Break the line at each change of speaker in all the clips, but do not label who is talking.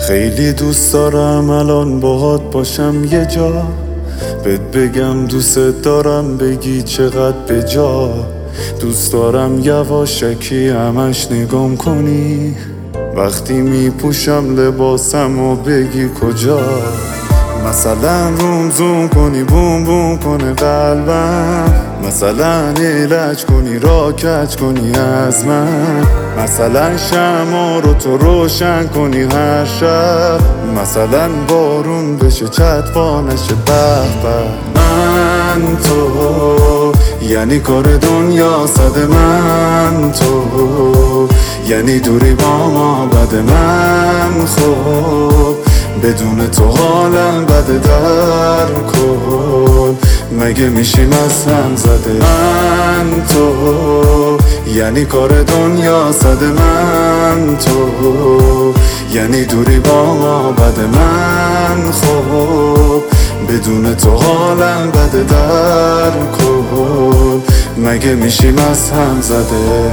خیلی دوست دارم الان باهات باشم یه جا، بهت بگم دوست دارم بگی چقدر به جا. دوست دارم یواشکی همش نگام کنی وقتی میپوشم لباسم و بگی کجا. مثلا روم زوم کنی بوم بوم کنه قلبم، مثلا ایلج کنی را کج کنی از من، مثلا شمع رو تو روشن کنی هر شب، مثلا بارون بشه چتفا نشه به به. من تو یعنی کار دنیا صد من تو، یعنی دوری با ما بد من خوب، بدون تو حالم بده در کل، مگه میشیم از هم زده. من تو یعنی کار دنیا صد من تو، یعنی دوری با ما بد من خوب، بدون تو حالم بده در کل، مگه میشیم از هم زده.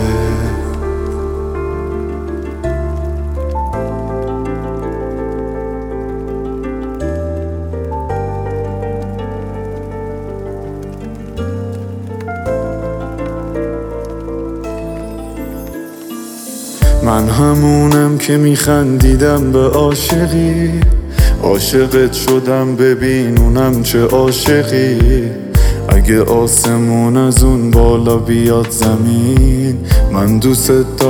من همونم که میخندیدم به عاشقی، عاشقت شدم ببین اونم چه عاشقی. اگه آسمون از اون بالا بیاد زمین، من دوست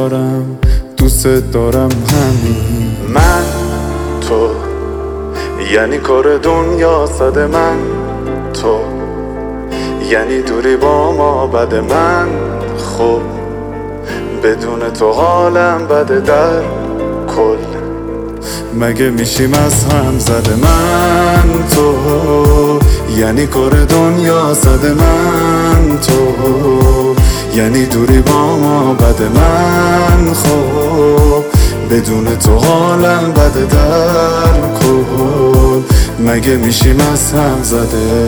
دارم همین. من تو یعنی کار دنیا صد من تو، یعنی دوری با ما بد من خوب، بدون تو حالم بده در کل، مگه میشیم از هم زده. من تو یعنی کار دنیا صد من تو، یعنی دوری با ما بد من خوب، بدون تو حالم بده در کل، مگه میشیم از هم زده.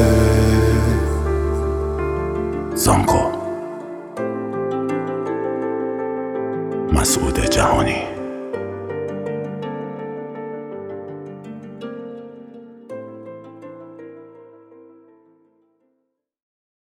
زانکو مسعود جهانی.